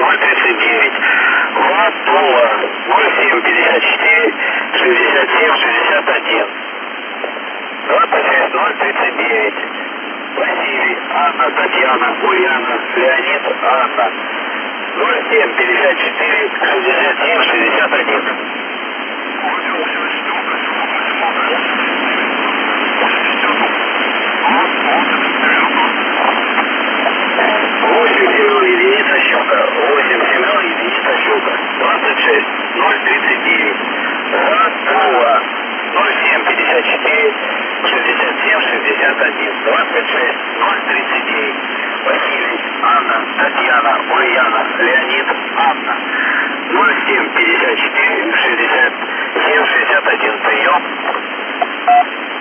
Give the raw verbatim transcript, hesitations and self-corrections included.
ноль тридцать девять. Влад, Тула, ноль семь пятьдесят четыре шестьдесят семь шестьдесят один. двадцать шесть ноль тридцать девять. Василий, Анна, Татьяна, Ульяна, Леонид, Анна. ноль семь пятьдесят четыре шестьдесят семь шестьдесят один. восемь Семен единица щука. восемь Семен единица щука. двадцать шесть ноль тридцать девять. Тула. ноль семь пятьдесят четыре шестьдесят семь шестьдесят один. двадцать шесть ноль тридцать девять. Василий, Анна, Татьяна, Ульяна, Леонид, Анна. ноль семь пятьдесят четыре шестьдесят семь шестьдесят один. Прием.